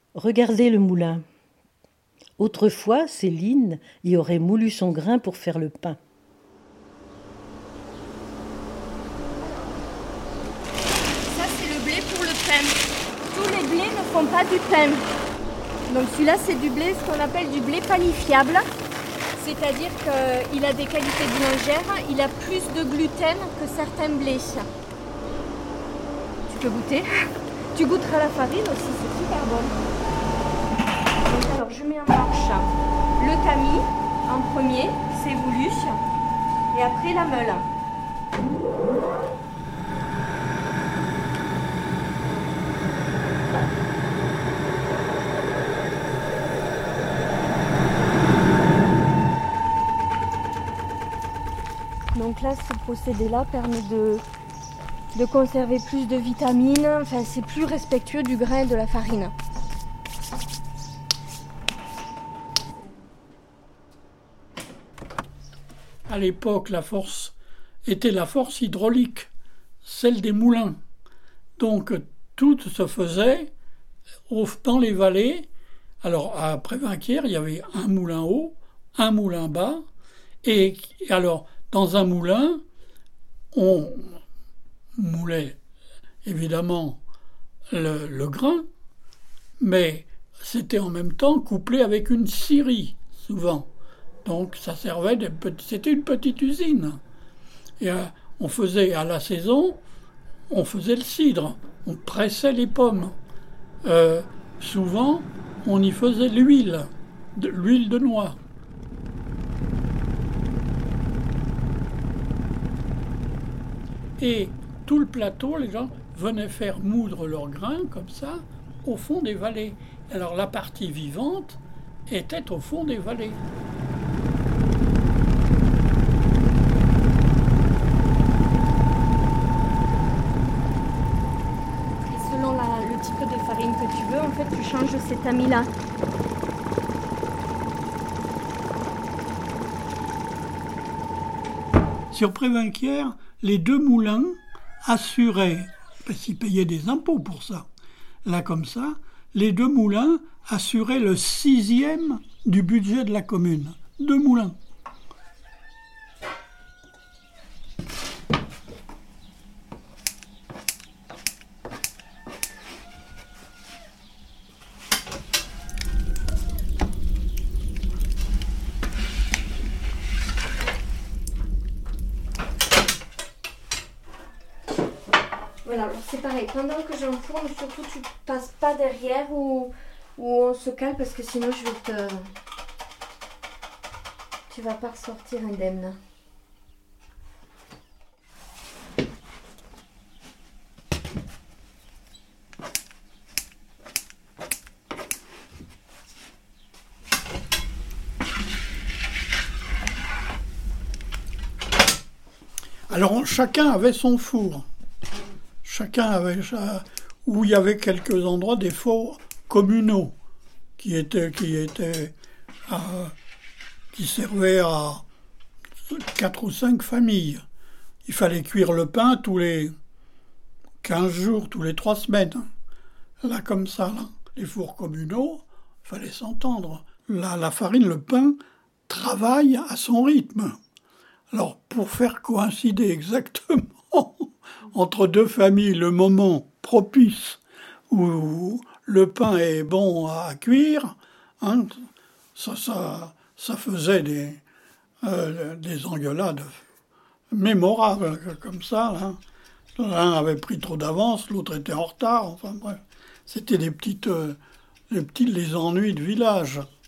Regardez le moulin. Autrefois, Céline y aurait moulu son grain pour faire le pain. Ça, c'est le blé pour le pain. Tous les blés ne font pas du pain. Donc celui-là, c'est du blé, ce qu'on appelle du blé panifiable. C'est-à-dire qu'il a des qualités boulangères, il a plus de gluten que certains blés. Tu peux goûter. Tu goûteras la farine aussi, c'est super bon. Donc, alors je mets en marche le tamis en premier, c'est voulu, et après la meule. Donc là, ce procédé-là permet de conserver plus de vitamines, enfin c'est plus respectueux du grain et de la farine. À l'époque, la force était la force hydraulique, celle des moulins. Donc tout se faisait dans les vallées. Alors à Prévinquières, il y avait un moulin haut, un moulin bas, et alors dans un moulin, on moulait évidemment le grain, mais c'était en même temps couplé avec une scierie, souvent. Donc ça servait c'était une petite usine. Et on faisait à la saison, on faisait le cidre, on pressait les pommes. Souvent, on y faisait l'huile de noix. Et tout le plateau, les gens venaient faire moudre leurs grains comme ça au fond des vallées. Alors la partie vivante était au fond des vallées. Le type de farine que tu veux, en fait, tu changes cet tamis-là. Sur Prévinquières, les deux moulins assuraient, parce qu'ils payaient des impôts pour ça, là comme ça, les deux moulins assuraient le 6e du budget de la commune. 2 moulins. Voilà, alors c'est pareil, pendant que j'enfourne, surtout tu passes pas derrière où on se cale parce que sinon tu vas pas ressortir indemne. Alors chacun avait son four. Chacun avait où il y avait quelques endroits des fours communaux qui servaient à 4 ou 5 familles. Il fallait cuire le pain tous les 15 jours, tous les 3 semaines. Là, comme ça, là. Les fours communaux, il fallait s'entendre. Là, la farine, le pain, travaille à son rythme. Alors, pour faire coïncider exactement entre deux familles le moment propice où le pain est bon à cuire, hein, ça faisait des engueulades mémorables comme ça. Là. L'un avait pris trop d'avance, l'autre était en retard. Enfin bref, c'était les ennuis de village.